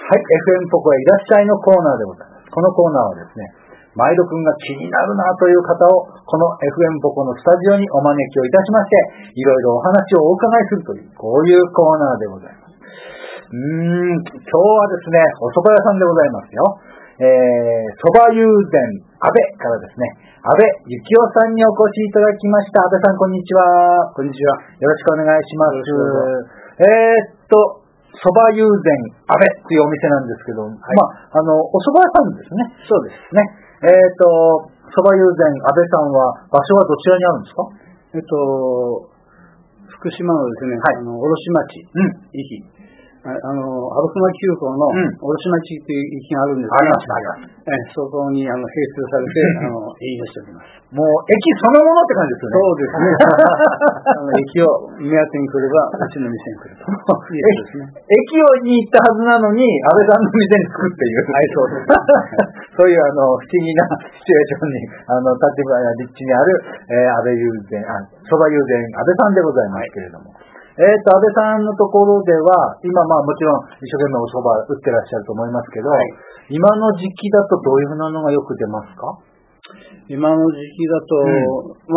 はい、FM ポコへいらっしゃいのコーナーでございます。このコーナーはですね、毎度くんが気になるなという方を、この FM ポコのスタジオにお招きをいたしまして、いろいろお話をお伺いするという、こういうコーナーでございます。今日はですね、お蕎麦屋さんでございますよ。蕎麦友禅安倍からですね、安倍幸男さんにお越しいただきました。安倍さん、こんにちは。 こんにちは。 よろしくお願いします。蕎麦友禅安倍っていうお店なんですけど、はい、お蕎麦屋さんですね。 そうです。 ね。蕎麦友禅安倍さんは、場所はどちらにあるんですか？ 福島のですね、 はい、 卸町、駅。阿武隈急行の卸町という駅があるんですが、 あります。 そこに併設されて営業しております。 もう駅そのものって感じですよね。 そうですね。駅を目当てに来ればうちの店に来ると。いいですね。 駅に行ったはずなのに安倍さんの店に着くっていう。 はい、そうです。 そういう不思議なシチュエーションに立場や立地にある安倍友禅蕎麦友禅安倍さんでございますけれども。安倍さんのところでは、今もちろん一生懸命お蕎麦売ってらっしゃると思いますけど、はい、今の時期だとどういうふうなのがよく出ますか？ 今の時期だと、う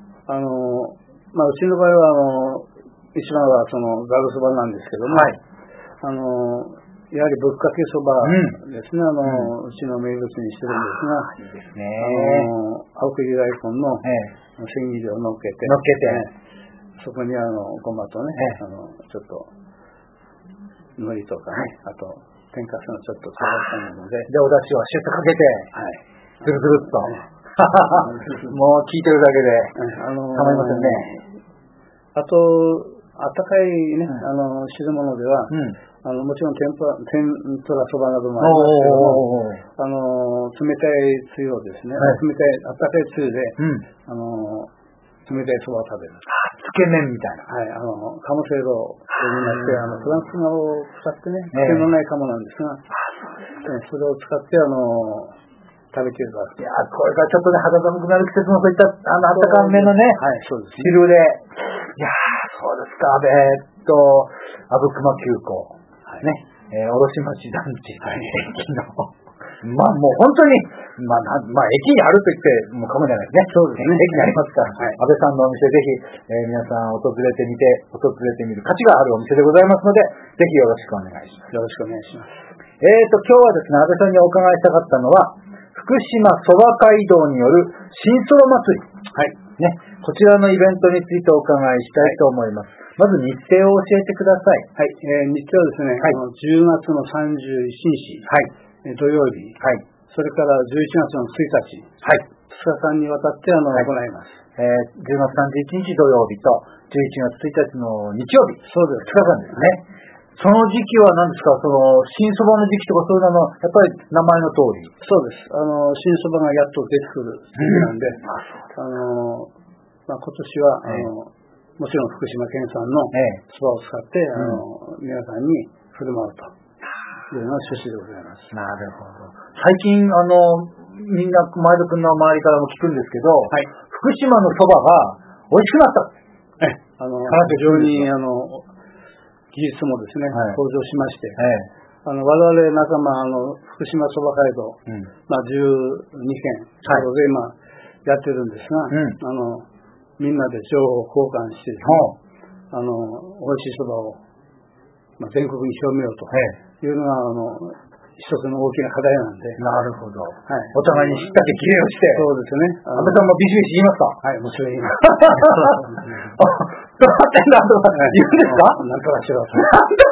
ちの場合は、一番はざるそばなんですけども、はい、やはりぶっかけそばですね、うちの名物にしてるんですが、いいですね。青栗大根の千切りを乗っけて、そこにごまとね、ちょっと海苔とかね、あと天かすのちょっと使ったので、 お出汁をシュッとかけて、はい、ずるずるっと、もう聞いてるだけでたまりませんね。 あとあったかいね、汁物では、もちろん天ぷらそばなどもありますけども、冷たいつゆをですね、あったかいつゆで、冷たいそばを食べる。 つけ麺みたいな。 はい、鴨せいろになって、フランス語を使ってね、癖のない鴨なんですが、それを使って食べてるから。 いや、これからちょっとね、肌寒くなる季節のそういったあったかめのね、 はい、そうですね。 汁で、いやそうですか、阿武隈急行、ね、卸町団地駅の。もう本当に、駅にあると言っても過言じゃないですね。 そうですね。 駅にありますから、はい、安倍さんのお店ぜひ、皆さん訪れてみる価値があるお店でございますので、ぜひよろしくお願いします。 よろしくお願いします。 今日はですね、安倍さんにお伺いしたかったのは、福島そば街道による新そば祭り。はい。ね。こちらのイベントについてお伺いしたいと思います。まず日程を教えてください。 はい。日程はですね、10月の31日。はい。土曜日、はい、それから11月の1日、はい、2日間にわたって行います。 10月31日土曜日と11月1日の日曜日、そうです。2日間ですね。その時期は何ですか？新そばの時期とかそういうのやっぱり名前の通り。 そうです。新そばがやっと出てくる時期なんで、今年は、もちろん福島県産のそばを使って、皆さんに振る舞うと。というのが趣旨でございます。 なるほど。最近みんな前田君の周りからも聞くんですけど、はい、福島のそばが美味しくなった。 非常に技術もですね、向上しまして、我々仲間福島そば街道、12県そこで今やってるんですが、みんなで情報交換して、美味しいそばを全国に広めようと。いうのが一つの大きな課題なんで。 なるほど。はい。お互いにしっかり礼をして。 そうですね。 安倍さんもビシビシ言いますか？ はい、もちろん言います。 どうなってんだとか言うんですか？ なんとかしろと。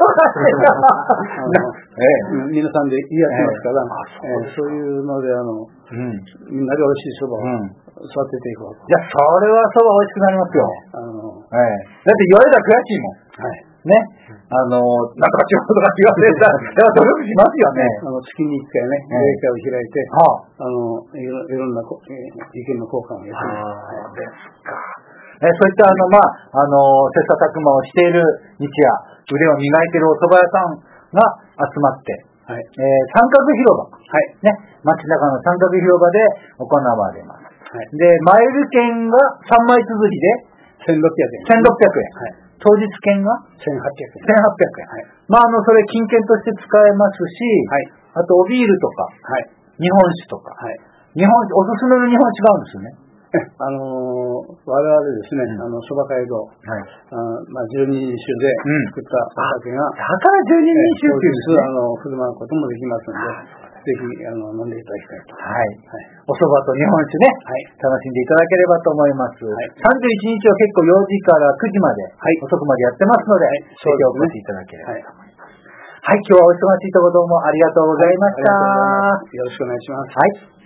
皆さんで言い合ってますから、そういうのでみんなで美味しいそばを育てていこうと。 いや、それはそば美味しくなりますよ。だって言われたら悔しいもん。はい。ね。なんとかしようとか言われたら、努力しますよね。 月に1回ね、例会を開いて、いろんな意見の交換をやってます。 そうですか。そういった切磋琢磨をしている日夜、腕を磨いているお蕎麦屋さんが集まって、三角広場、ね、街中の三角広場で行われます。で、マイル券が3枚綴りで 1600円。 当日券が 1800円。 1800円。はい。それ金券として使えますし、はい。あと、おビールとか、はい。日本酒とか、はい。おすすめの日本酒があるんですよね。 我々ですね、そば街道、はい。12人酒で作ったお酒が、 だから12人酒ってい振うんですね。 る舞うこともできますので、ぜひ飲んでいただきたいと。 はい。お蕎麦と日本酒ね、はい、楽しんでいただければと思います。はい、31日は結構4時から9時まで、はい、遅くまでやってますので、ぜひお越しいただければと思います。はい、今日はお忙しいところどうもありがとうございました。 よろしくお願いします。 はい。